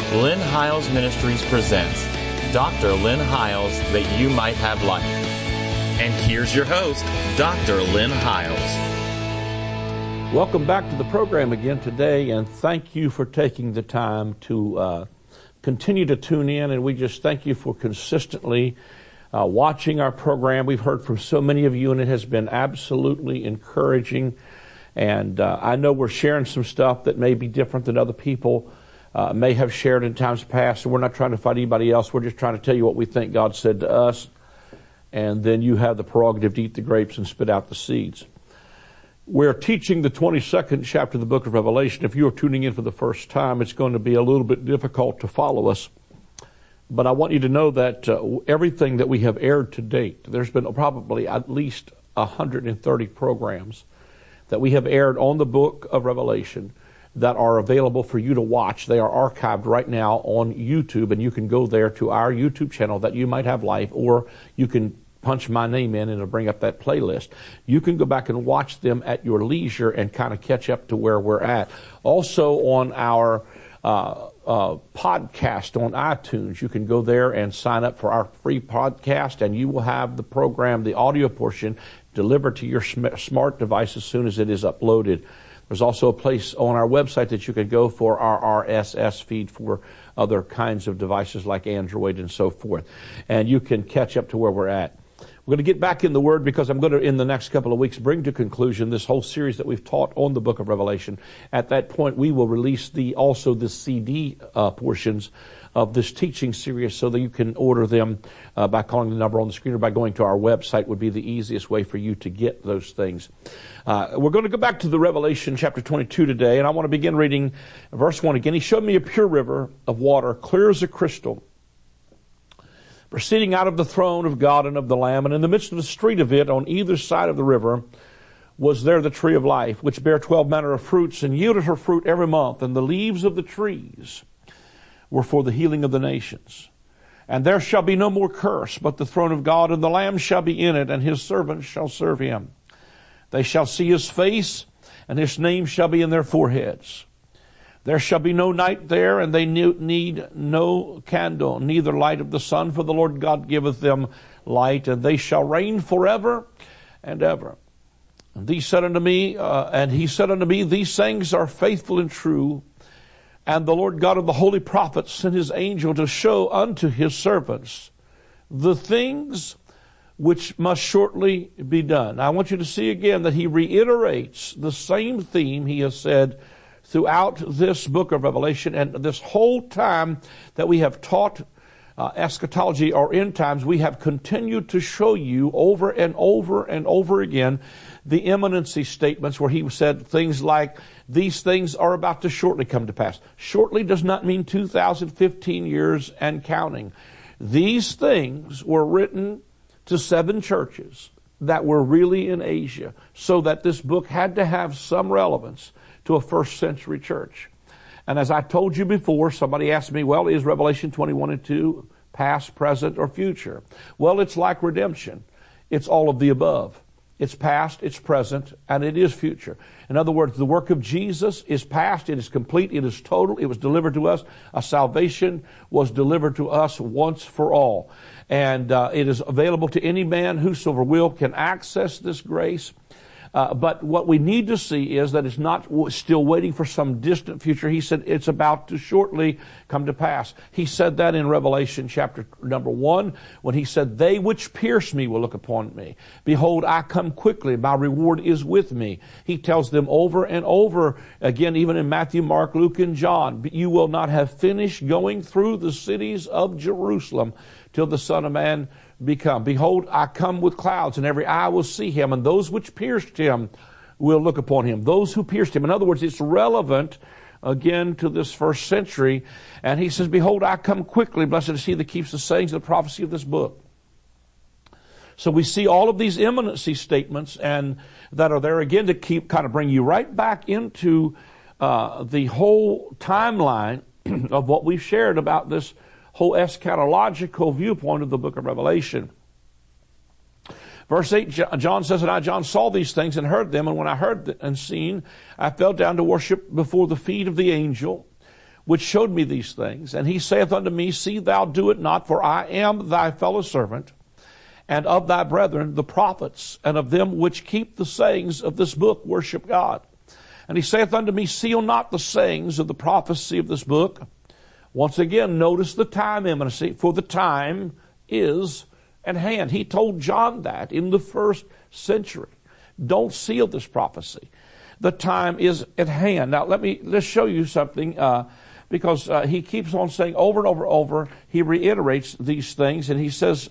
Lynn Hiles Ministries presents Dr. Lynn Hiles, that you might have life. And here's your host, Dr. Lynn Hiles. Welcome back to the program again today, and thank you for taking the time to continue to tune in, and we just thank you for consistently watching our program. We've heard from so many of you, and it has been absolutely encouraging, and I know we're sharing some stuff that may be different than other people may have shared in times past, and we're not trying to fight anybody else. We're just trying to tell you what we think God said to us, and then you have the prerogative to eat the grapes and spit out the seeds. We're teaching the 22nd chapter of the book of Revelation. If you're tuning in for the first time, it's going to be a little bit difficult to follow us. But I want you to know that everything that we have aired to date, there's been probably at least 130 programs that we have aired on the book of Revelation that are available for you to watch. They are archived right now on YouTube, and you can go there to our YouTube channel, That You Might Have Life, or you can punch my name in and it'll bring up that playlist. You can go back and watch them at your leisure and kind of catch up to where we're at. Also on our podcast on iTunes, you can go there and sign up for our free podcast, and you will have the program, the audio portion, delivered to your smart device as soon as it is uploaded. There's also a place on our website that you can go for our RSS feed for other kinds of devices like Android and so forth. And you can catch up to where we're at. We're going to get back in the Word because I'm going to, in the next couple of weeks, bring to conclusion this whole series that we've taught on the book of Revelation. At that point, we will release also the CD portions of this teaching series so that you can order them by calling the number on the screen or by going to our website would be the easiest way for you to get those things. We're going to go back to the Revelation chapter 22 today, and I want to begin reading verse 1 again. He showed me a pure river of water, clear as a crystal, proceeding out of the throne of God and of the Lamb, and in the midst of the street of it, on either side of the river, was there the tree of life, which bare 12 manner of fruits, and yielded her fruit every month, and the leaves of the trees were for the healing of the nations. And there shall be no more curse, but the throne of God and the Lamb shall be in it, and his servants shall serve him. They shall see his face, and his name shall be in their foreheads. There shall be no night there, and they need no candle, neither light of the sun, for the Lord God giveth them light, and they shall reign forever and ever. And he said unto me, these things are faithful and true. And the Lord God of the holy prophets sent his angel to show unto his servants the things which must shortly be done. I want you to see again that he reiterates the same theme he has said throughout this book of Revelation, and this whole time that we have taught eschatology or end times, we have continued to show you over and over and over again the imminency statements where he said things like, these things are about to shortly come to pass. Shortly does not mean 2015 years and counting. These things were written to 7 churches that were really in Asia, so that this book had to have some relevance to a first century church. And as I told you before, somebody asked me, well, is Revelation 21 and 2 past, present, or future? Well, it's like redemption. It's all of the above. It's past, it's present, and it is future. In other words, the work of Jesus is past, it is complete, it is total, it was delivered to us. A salvation was delivered to us once for all. And it is available to any man whosoever will can access this grace. But what we need to see is that it's not still waiting for some distant future. He said it's about to shortly come to pass. He said that in Revelation chapter number 1 when he said, they which pierce me will look upon me. Behold, I come quickly. My reward is with me. He tells them over and over again, even in Matthew, Mark, Luke, and John, you will not have finished going through the cities of Jerusalem till the Son of Man become. Behold, I come with clouds, and every eye will see him, and those which pierced him will look upon him. Those who pierced him. In other words, it's relevant again to this first century. And he says, behold, I come quickly. Blessed is he that keeps the sayings of the prophecy of this book. So we see all of these imminency statements and that are there again to kind of bring you right back into the whole timeline of what we've shared about this whole eschatological viewpoint of the book of Revelation. Verse 8, John says, and I, John, saw these things and heard them, and when I heard and seen, I fell down to worship before the feet of the angel, which showed me these things. And he saith unto me, see thou do it not, for I am thy fellow servant, and of thy brethren the prophets, and of them which keep the sayings of this book worship God. And he saith unto me, seal not the sayings of the prophecy of this book. Once again, notice the time imminency, for the time is at hand. He told John that in the first century. Don't seal this prophecy. The time is at hand. Now, let's show you something, because he keeps on saying over and over, he reiterates these things, and he says,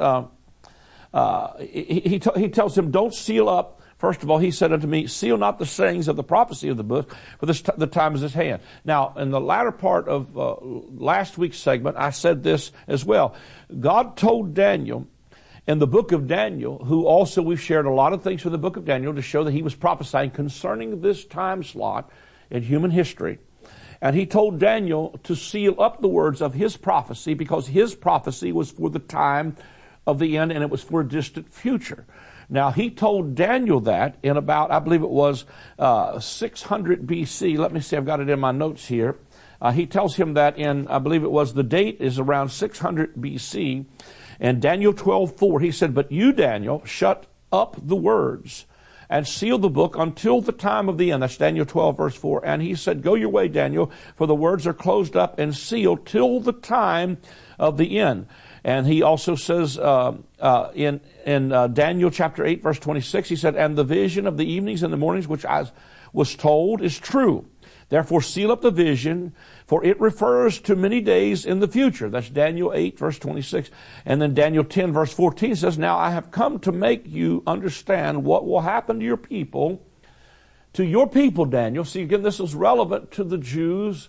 he tells him, don't seal up. First of all, he said unto me, seal not the sayings of the prophecy of the book, for the time is at hand. Now, in the latter part of last week's segment, I said this as well. God told Daniel in the book of Daniel, who also we've shared a lot of things from the book of Daniel to show that he was prophesying concerning this time slot in human history. And he told Daniel to seal up the words of his prophecy, because his prophecy was for the time of the end and it was for a distant future. Now, he told Daniel that in about, I believe it was 600 BC. Let me see, I've got it in my notes here. He tells him that in, I believe it was, the date is around 600 BC. And Daniel 12:4, he said, but you, Daniel, shut up the words and seal the book until the time of the end. That's Daniel 12, verse 4. And he said, go your way, Daniel, for the words are closed up and sealed till the time of the end. And he also says in Daniel chapter 8, verse 26, he said, and the vision of the evenings and the mornings which I was told is true. Therefore seal up the vision, for it refers to many days in the future. That's Daniel 8, verse 26. And then Daniel 10, verse 14 says, now I have come to make you understand what will happen to your people. To your people, Daniel. See, again, this is relevant to the Jews,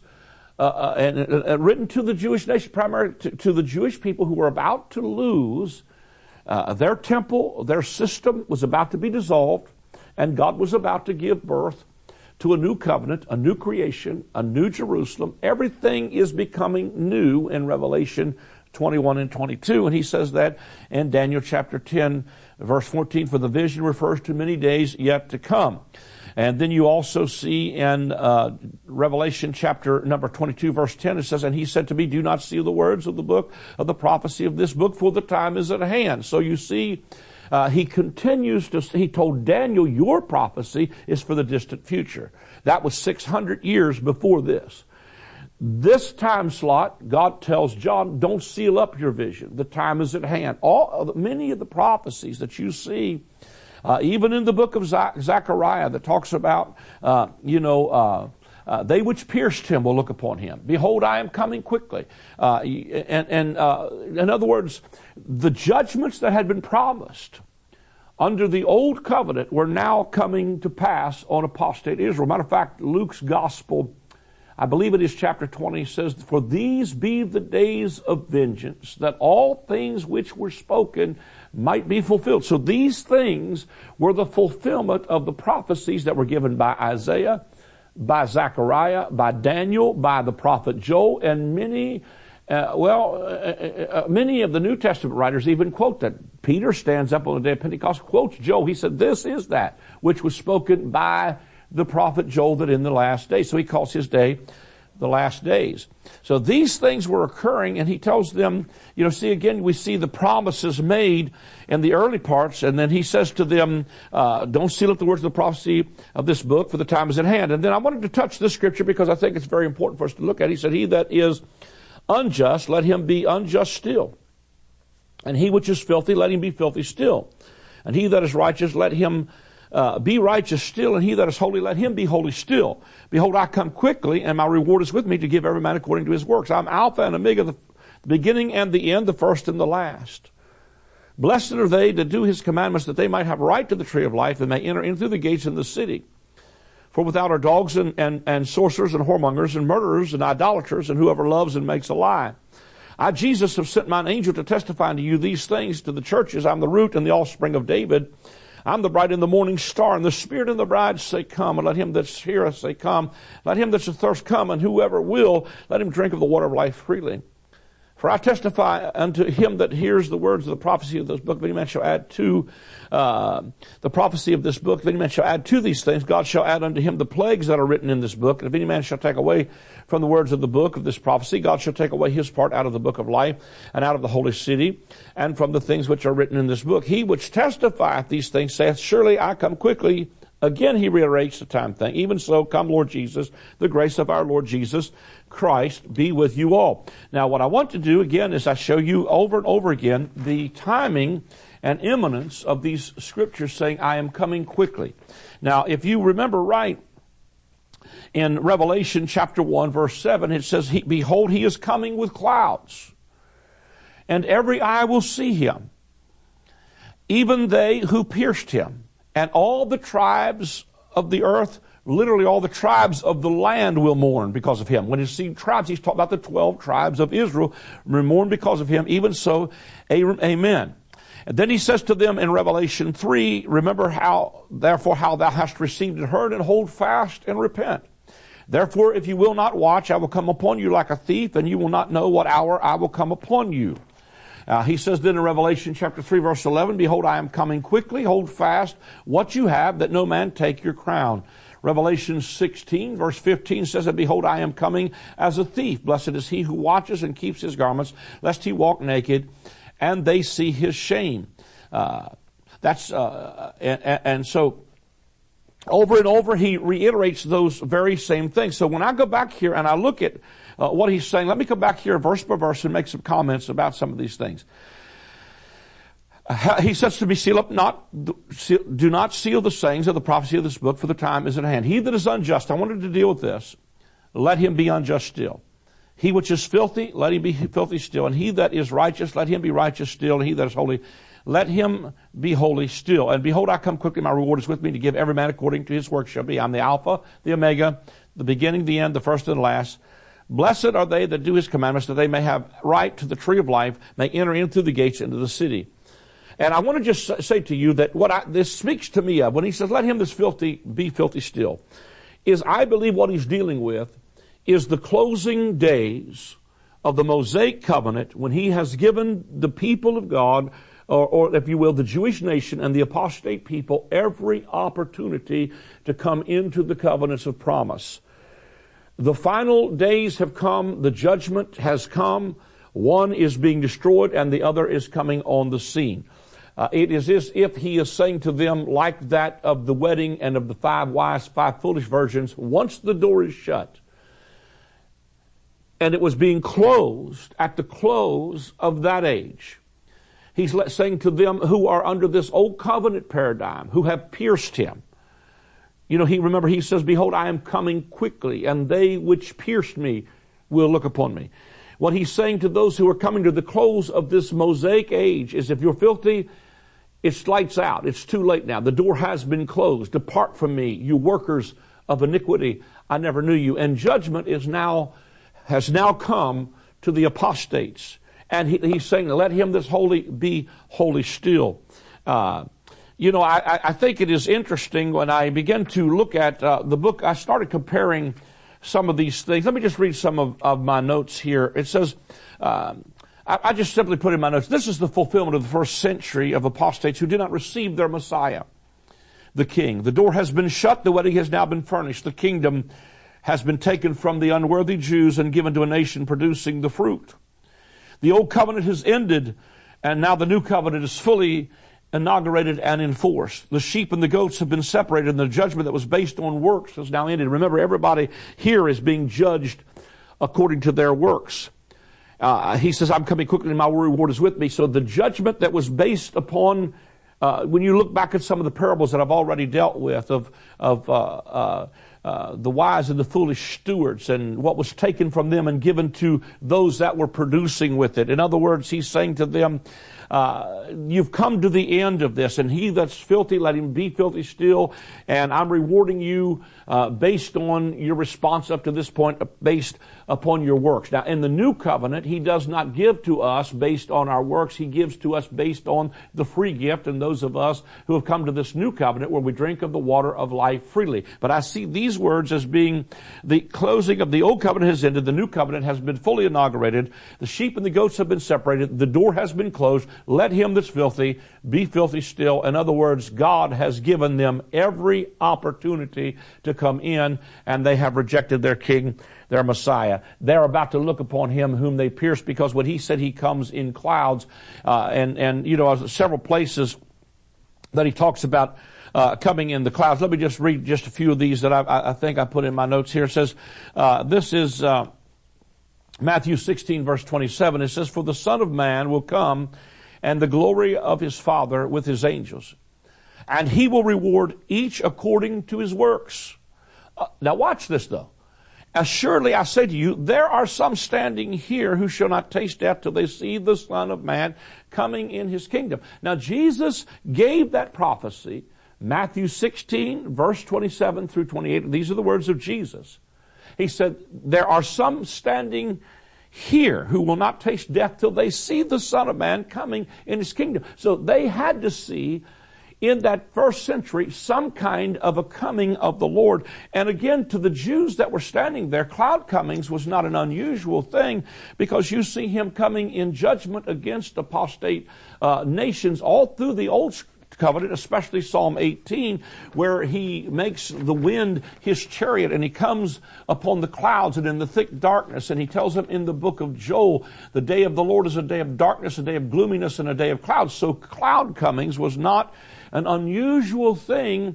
and written to the Jewish nation, primarily to the Jewish people who were about to lose their temple. Their system was about to be dissolved, and God was about to give birth to a new covenant, a new creation, a new Jerusalem. Everything is becoming new in Revelation 21 and 22. And he says that in Daniel chapter 10, verse 14, for the vision refers to many days yet to come. And then you also see in Revelation chapter number 22, verse 10, it says, and he said to me, do not seal the words of the book of the prophecy of this book, for the time is at hand. So you see, he continues to, he told Daniel, your prophecy is for the distant future. That was 600 years before this. This time slot, God tells John, don't seal up your vision. The time is at hand. Many of the prophecies that you see, even in the book of Zechariah that talks about, they which pierced him will look upon him. Behold, I am coming quickly. In other words, the judgments that had been promised under the old covenant were now coming to pass on apostate Israel. Matter of fact, Luke's gospel, I believe it is chapter 20, says, for these be the days of vengeance, that all things which were spoken might be fulfilled. So these things were the fulfillment of the prophecies that were given by Isaiah, by Zechariah, by Daniel, by the prophet Joel, and many of the New Testament writers even quote that. Peter stands up on the day of Pentecost, quotes Joel. He said, this is that which was spoken by the prophet Joel, that in the last days. So he calls his day the last days. So these things were occurring, and he tells them, see again, we see the promises made in the early parts, and then he says to them, don't seal up the words of the prophecy of this book, for the time is at hand. And then I wanted to touch this scripture because I think it's very important for us to look at. He said, he that is unjust, let him be unjust still. And he which is filthy, let him be filthy still. And he that is righteous, let him be righteous still, and he that is holy, let him be holy still. Behold, I come quickly, and my reward is with me to give every man according to his works. I'm Alpha and Omega, the beginning and the end, the first and the last. Blessed are they that do his commandments, that they might have right to the tree of life, and may enter in through the gates in the city. For without are dogs and sorcerers and whoremongers and murderers and idolaters and whoever loves and makes a lie. I, Jesus, have sent mine angel to testify unto you these things to the churches. I'm the root and the offspring of David. I'm the bright and the morning star, and the Spirit and the bride say, come. And let him that heareth say, come. Let him that's athirst come, and whoever will, let him drink of the water of life freely. For I testify unto him that hears the words of the prophecy of this book, if any man shall add to the prophecy of this book, if any man shall add to these things, God shall add unto him the plagues that are written in this book. And if any man shall take away from the words of the book of this prophecy, God shall take away his part out of the book of life, and out of the holy city, and from the things which are written in this book. He which testifieth these things saith, Surely I come quickly. Again, he reiterates the time thing. Even so, come Lord Jesus, the grace of our Lord Jesus Christ be with you all. Now, what I want to do again is I show you over and over again the timing and imminence of these scriptures saying, I am coming quickly. Now, if you remember right, in Revelation chapter 1, verse 7, it says, Behold, he is coming with clouds, and every eye will see him, even they who pierced him. And all the tribes of the earth, literally all the tribes of the land will mourn because of him. When you see tribes, he's talking about the 12 tribes of Israel will mourn because of him. Even so, amen. And then he says to them in Revelation 3, Remember therefore how thou hast received and heard, and hold fast and repent. Therefore, if you will not watch, I will come upon you like a thief, and you will not know what hour I will come upon you. He says then in Revelation chapter 3, verse 11, Behold, I am coming quickly. Hold fast what you have, that no man take your crown. Revelation 16, verse 15 says, And behold, I am coming as a thief. Blessed is he who watches and keeps his garments, lest he walk naked, and they see his shame. And so over and over he reiterates those very same things. So when I go back here and I look at what he's saying, let me come back here verse by verse and make some comments about some of these things. He says to me, do not seal the sayings of the prophecy of this book, for the time is at hand. He that is unjust, I wanted to deal with this, let him be unjust still. He which is filthy, let him be filthy still. And he that is righteous, let him be righteous still. And he that is holy, let him be holy still. And behold, I come quickly, my reward is with me, to give every man according to his work shall be. I'm the Alpha, the Omega, the beginning, the end, the first and the last. Blessed are they that do his commandments, that they may have right to the tree of life, may enter in through the gates into the city. And I want to just say to you that this speaks to me of, when he says, let him that's filthy be filthy still, is I believe what he's dealing with is the closing days of the Mosaic covenant, when he has given the people of God, or if you will, the Jewish nation and the apostate people, every opportunity to come into the covenants of promise. The final days have come. The judgment has come. One is being destroyed and the other is coming on the scene. It is as if he is saying to them, like that of the wedding and of the 5 wise, 5 foolish virgins, once the door is shut, and it was being closed at the close of that age, he's saying to them who are under this old covenant paradigm, who have pierced him. You know, he says, Behold, I am coming quickly, and they which pierced me will look upon me. What he's saying to those who are coming to the close of this Mosaic age is, if you're filthy, it's lights out. It's too late now. The door has been closed. Depart from me, you workers of iniquity. I never knew you. And judgment has now come to the apostates. And he's saying, let him that's holy be holy still. I think it is interesting when I began to look at the book, I started comparing some of these things. Let me just read some of my notes here. It says, I just simply put in my notes, this is the fulfillment of the first century of apostates who did not receive their Messiah, the King. The door has been shut, the wedding has now been furnished, the kingdom has been taken from the unworthy Jews and given to a nation producing the fruit. The old covenant has ended, and now the new covenant is fully inaugurated and enforced. The sheep and the goats have been separated, and the judgment that was based on works has now ended. Remember, everybody here is being judged according to their works. He says, I'm coming quickly and my reward is with me. So the judgment that was based upon, when you look back at some of the parables that I've already dealt with of the wise and the foolish stewards and what was taken from them and given to those that were producing with it. In other words, he's saying to them, you've come to the end of this, and he that's filthy, let him be filthy still, and I'm rewarding you based on your response up to this point, based upon your works. Now, in the new covenant, he does not give to us based on our works. He gives to us based on the free gift, and those of us who have come to this new covenant where we drink of the water of life freely. But I see these words as being the closing of the old covenant has ended, the new covenant has been fully inaugurated, the sheep and the goats have been separated, the door has been closed, let him that's filthy be filthy still. In other words, God has given them every opportunity to come in, and they have rejected their king, their Messiah. They're about to look upon him whom they pierced, because when he said he comes in clouds, and you know, several places that he talks about coming in the clouds. Let me just read just a few of these that I think I put in my notes here. It says, this is Matthew 16, verse 27. It says, for the Son of Man will come, and the glory of his Father with his angels, and he will reward each according to his works. Now watch this though. Assuredly I say to you, there are some standing here who shall not taste death till they see the Son of Man coming in his kingdom. Now Jesus gave that prophecy, Matthew 16, verse 27 through 28. These are the words of Jesus. He said, there are some standing here who will not taste death till they see the Son of Man coming in his kingdom. So they had to see in that first century some kind of a coming of the Lord. And again, to the Jews that were standing there, cloud comings was not an unusual thing, because you see him coming in judgment against apostate nations all through the Old Covenant, especially Psalm 18, where he makes the wind his chariot, and he comes upon the clouds and in the thick darkness. And he tells them in the book of Joel, the day of the Lord is a day of darkness, a day of gloominess, and a day of clouds. So cloud comings was not an unusual thing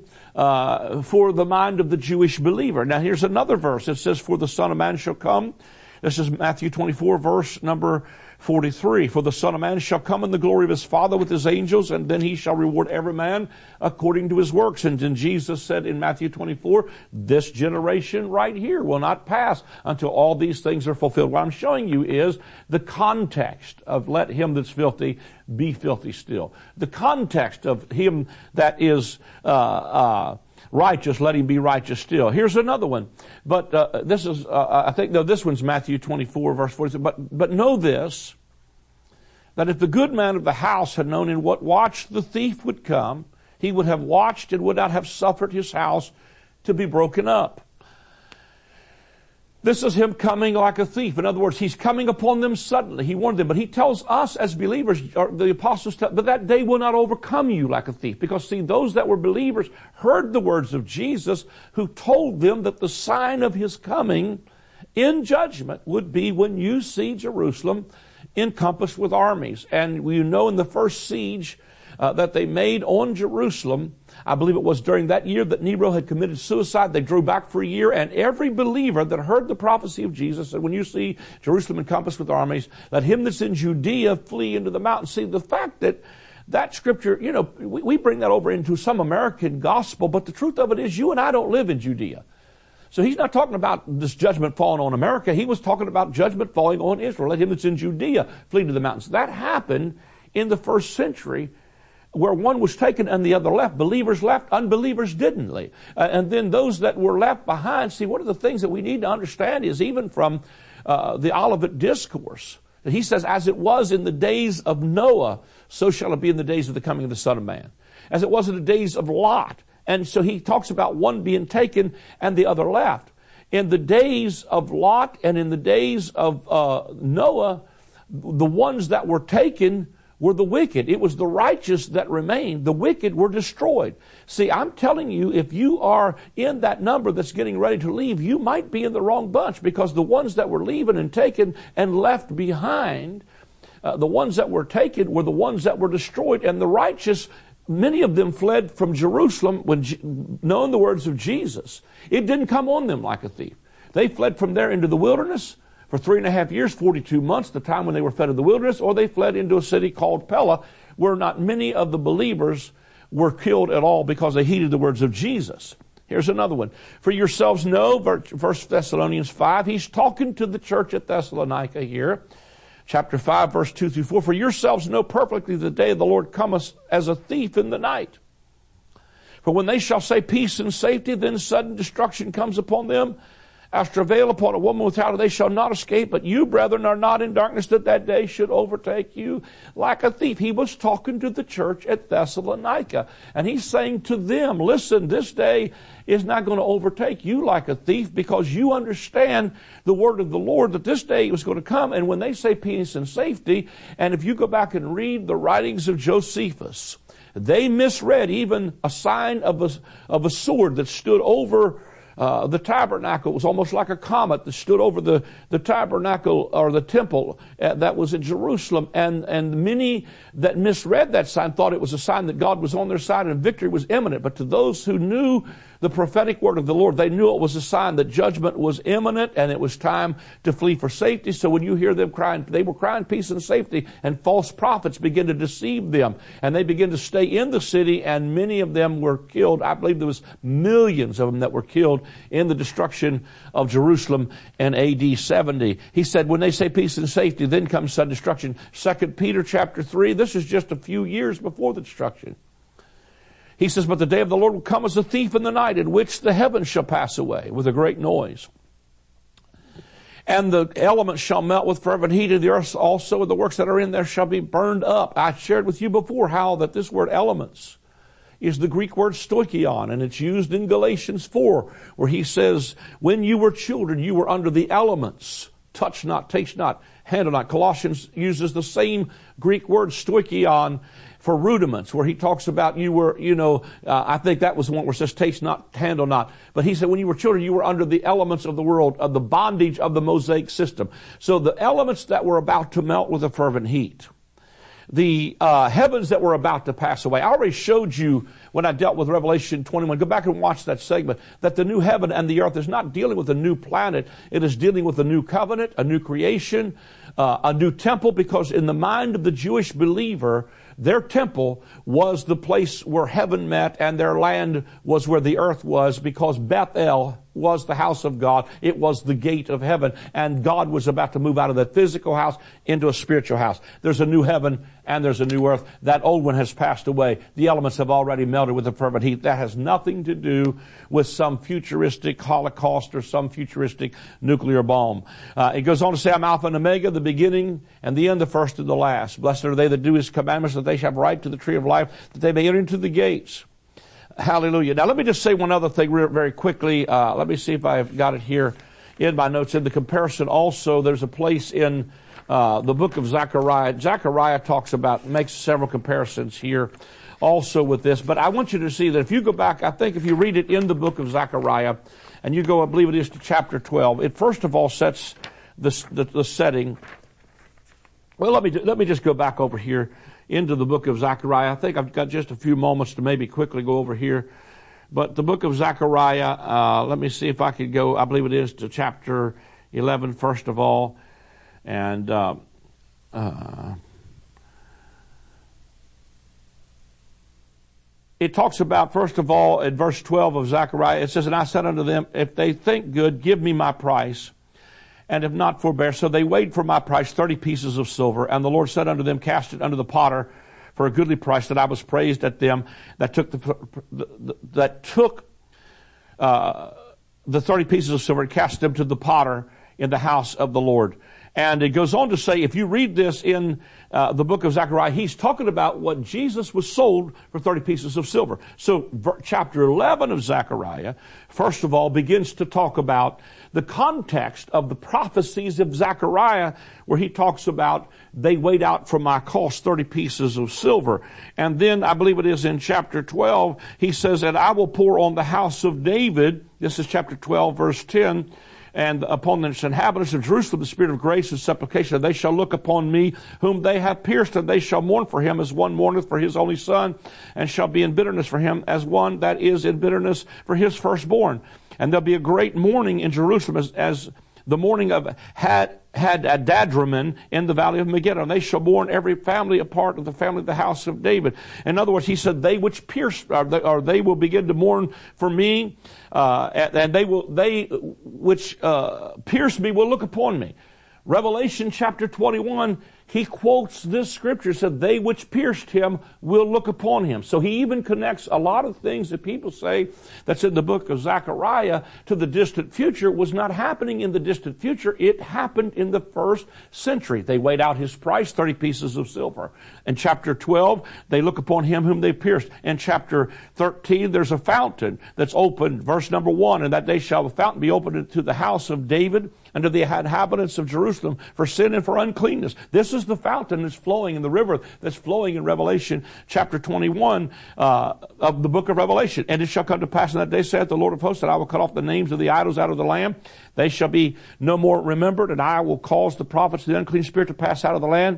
for the mind of the Jewish believer. Now here's another verse. It says, for the Son of Man shall come. This is Matthew 24, verse number 43. For the Son of Man shall come in the glory of his Father with his angels, and then he shall reward every man according to his works. And then Jesus said in Matthew 24, this generation right here will not pass until all these things are fulfilled. What I'm showing you is the context of let him that's filthy be filthy still. The context of him that is righteous, let him be righteous still. Here's another one. But this is, I think, no, this one's Matthew 24, verse 46. But know this, that if the good man of the house had known in what watch the thief would come, he would have watched and would not have suffered his house to be broken up. This is him coming like a thief. In other words, he's coming upon them suddenly. He warned them. But he tells us as believers, or the apostles tell, but that day will not overcome you like a thief. Because see, those that were believers heard the words of Jesus, who told them that the sign of his coming in judgment would be when you see Jerusalem encompassed with armies. And you know, in the first siege that they made on Jerusalem, I believe it was during that year that Nero had committed suicide. They drew back for a year, and every believer that heard the prophecy of Jesus said, when you see Jerusalem encompassed with armies, let him that's in Judea flee into the mountains. See, the fact that scripture, you know, we bring that over into some American gospel, but the truth of it is you and I don't live in Judea. So he's not talking about this judgment falling on America. He was talking about judgment falling on Israel. Let him that's in Judea flee to the mountains. That happened in the first century, where one was taken and the other left. Believers left, unbelievers didn't leave. And then those that were left behind, see, one of the things that we need to understand is even from the Olivet Discourse, that he says, as it was in the days of Noah, so shall it be in the days of the coming of the Son of Man. As it was in the days of Lot. And so he talks about one being taken and the other left. In the days of Lot and in the days of Noah, the ones that were taken were the wicked. It was the righteous that remained. The wicked were destroyed. See, I'm telling you, if you are in that number that's getting ready to leave, you might be in the wrong bunch, because the ones that were leaving and taken and left behind, the ones that were taken were the ones that were destroyed, and the righteous, many of them fled from Jerusalem when knowing the words of Jesus. It didn't come on them like a thief. They fled from there into the wilderness for 3.5 years, 42 months, the time when they were fed in the wilderness, or they fled into a city called Pella, where not many of the believers were killed at all because they heeded the words of Jesus. Here's another one. For yourselves know, 1 Thessalonians 5, he's talking to the church at Thessalonica here. chapter 5, verse 2 through 4. For yourselves know perfectly the day of the Lord cometh as a thief in the night. For when they shall say peace and safety, then sudden destruction comes upon them, as travail upon a woman without her, they shall not escape. But you, brethren, are not in darkness, that that day should overtake you like a thief. He was talking to the church at Thessalonica. And he's saying to them, listen, this day is not going to overtake you like a thief, because you understand the word of the Lord, that this day was going to come. And when they say peace and safety, and if you go back and read the writings of Josephus, they misread even a sign of a sword that stood over the tabernacle. It was almost like a comet that stood over the tabernacle or the temple that was in Jerusalem. And many that misread that sign thought it was a sign that God was on their side and victory was imminent. But to those who knew the prophetic word of the Lord, they knew it was a sign that judgment was imminent and it was time to flee for safety. So when you hear them crying, they were crying peace and safety, and false prophets begin to deceive them. And they begin to stay in the city, and many of them were killed. I believe there was millions of them that were killed in the destruction of Jerusalem in AD 70. He said, when they say peace and safety, then comes sudden destruction. 2 Peter chapter 3, this is just a few years before the destruction. He says, but the day of the Lord will come as a thief in the night, in which the heavens shall pass away with a great noise. And the elements shall melt with fervent heat, and the earth also, and the works that are in there shall be burned up. I shared with you before how that this word elements is the Greek word stoichion, and it's used in Galatians 4, where he says, when you were children, you were under the elements. Touch not, taste not, handle not. Colossians uses the same Greek word stoichion for rudiments, where he talks about you were, I think that was the one where it says taste not, handle not. But he said when you were children, you were under the elements of the world, of the bondage of the Mosaic system. So the elements that were about to melt with a fervent heat. The heavens that were about to pass away. I already showed you when I dealt with Revelation 21. Go back and watch that segment. That the new heaven and the earth is not dealing with a new planet. It is dealing with a new covenant, a new creation, a new temple. Because in the mind of the Jewish believer, their temple was the place where heaven met, and their land was where the earth was, because Bethel was the house of God. It was the gate of heaven, and God was about to move out of that physical house into a spiritual house. There's a new heaven and there's a new earth. That old one has passed away. The elements have already melted with a fervent heat. That has nothing to do with some futuristic Holocaust or some futuristic nuclear bomb. It goes on to say, I'm Alpha and Omega, the beginning and the end, the first and the last. Blessed are they that do his commandments, that they shall have right to the tree of life, that they may enter into the gates. Hallelujah. Now let me just say one other thing very quickly. Let me see if I've got it here in my notes. In the comparison also, there's a place in the book of Zechariah. Zechariah makes several comparisons here also with this. But I want you to see that if you go back, I think if you read it in the book of Zechariah, and you go, I believe it is, to chapter 12, it first of all sets the setting. Well, let me just go back over here into the book of Zechariah. I think I've got just a few moments to maybe quickly go over here. But the book of Zechariah, let me see if I could go, I believe it is, to chapter 11 first of all. And it talks about, first of all, in verse 12 of Zechariah, it says, and I said unto them, if they think good, give me my price, and if not, forbear. So they weighed for my price 30 pieces of silver. And the Lord said unto them, cast it unto the potter for a goodly price, that I was praised at them that took the 30 pieces of silver and cast them to the potter in the house of the Lord. And it goes on to say, if you read this in the book of Zechariah, he's talking about what Jesus was sold for 30 pieces of silver. So chapter 11 of Zechariah, first of all, begins to talk about the context of the prophecies of Zechariah, where he talks about they weighed out for my cost 30 pieces of silver. And then I believe it is in chapter 12, he says, and I will pour on the house of David, this is chapter 12, verse 10, and upon the inhabitants of Jerusalem the spirit of grace and supplication, and they shall look upon me whom they have pierced, and they shall mourn for him as one mourneth for his only son, and shall be in bitterness for him as one that is in bitterness for his firstborn. And there'll be a great mourning in Jerusalem as the mourning of Hadadrimmon in the valley of Megiddo. And they shall mourn every family a part of the family of the house of David. In other words, he said, they which pierce, or they will begin to mourn for me, and they which pierce me will look upon me. Revelation chapter 21, he quotes this scripture, said, they which pierced him will look upon him. So he even connects a lot of things that people say that's in the book of Zechariah to the distant future was not happening in the distant future. It happened in the first century. They weighed out his price, 30 pieces of silver. In chapter 12, they look upon him whom they pierced. In chapter 13, there's a fountain that's opened. Verse number 1, and that day shall the fountain be opened into the house of David and to the inhabitants of Jerusalem for sin and for uncleanness. This is the fountain that's flowing in the river that's flowing in Revelation chapter 21 of the book of Revelation. And it shall come to pass in that day, saith the Lord of hosts, that I will cut off the names of the idols out of the land. They shall be no more remembered, and I will cause the prophets of the unclean spirit to pass out of the land.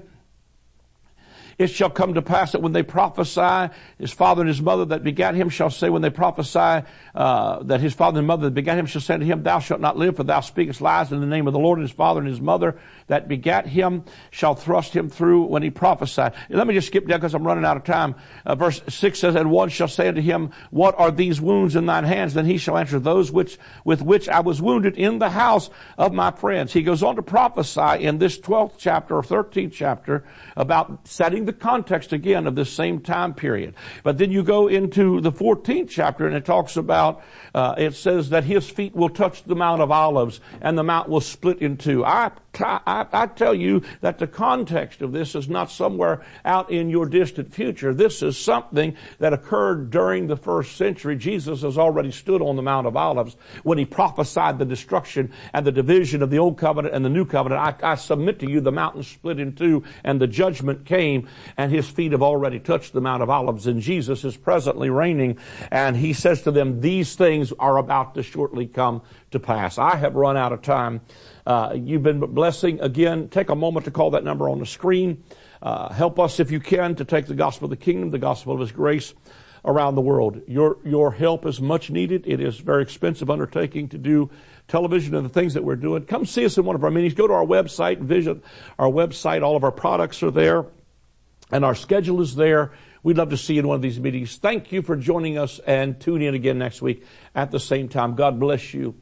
It shall come to pass that when they prophesy, his father and his mother that begat him shall say, when they prophesy, that his father and mother that begat him shall say to him, thou shalt not live, for thou speakest lies in the name of the Lord, and his father and his mother that begat him shall thrust him through when he prophesied. Let me just skip down because I'm running out of time. Verse 6 says, and one shall say unto him, what are these wounds in thine hands? Then he shall answer, those with which I was wounded in the house of my friends. He goes on to prophesy in this 12th chapter or 13th chapter about setting the context again of this same time period. But then you go into the 14th chapter and it talks about, it says that his feet will touch the Mount of Olives and the mount will split in two. I tell you that the context of this is not somewhere out in your distant future. This is something that occurred during the first century. Jesus has already stood on the Mount of Olives when he prophesied the destruction and the division of the Old Covenant and the New Covenant. I submit to you, the mountain split in two and the judgment came, and his feet have already touched the Mount of Olives, and Jesus is presently reigning, and he says to them, these things are about to shortly come to pass. I have run out of time. You've been blessing. Again, take a moment to call that number on the screen. Help us, if you can, to take the gospel of the kingdom, the gospel of his grace around the world. Your help is much needed. It is a very expensive undertaking to do television and the things that we're doing. Come see us in one of our meetings. Go to our website and visit our website. All of our products are there, and our schedule is there. We'd love to see you in one of these meetings. Thank you for joining us, and tune in again next week at the same time. God bless you.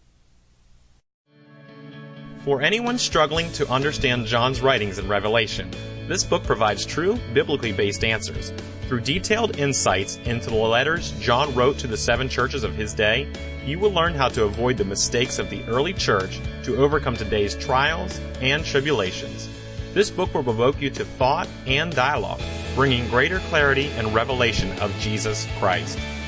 For anyone struggling to understand John's writings in Revelation, this book provides true, biblically based answers. Through detailed insights into the letters John wrote to the 7 churches of his day, you will learn how to avoid the mistakes of the early church to overcome today's trials and tribulations. This book will provoke you to thought and dialogue, bringing greater clarity and revelation of Jesus Christ.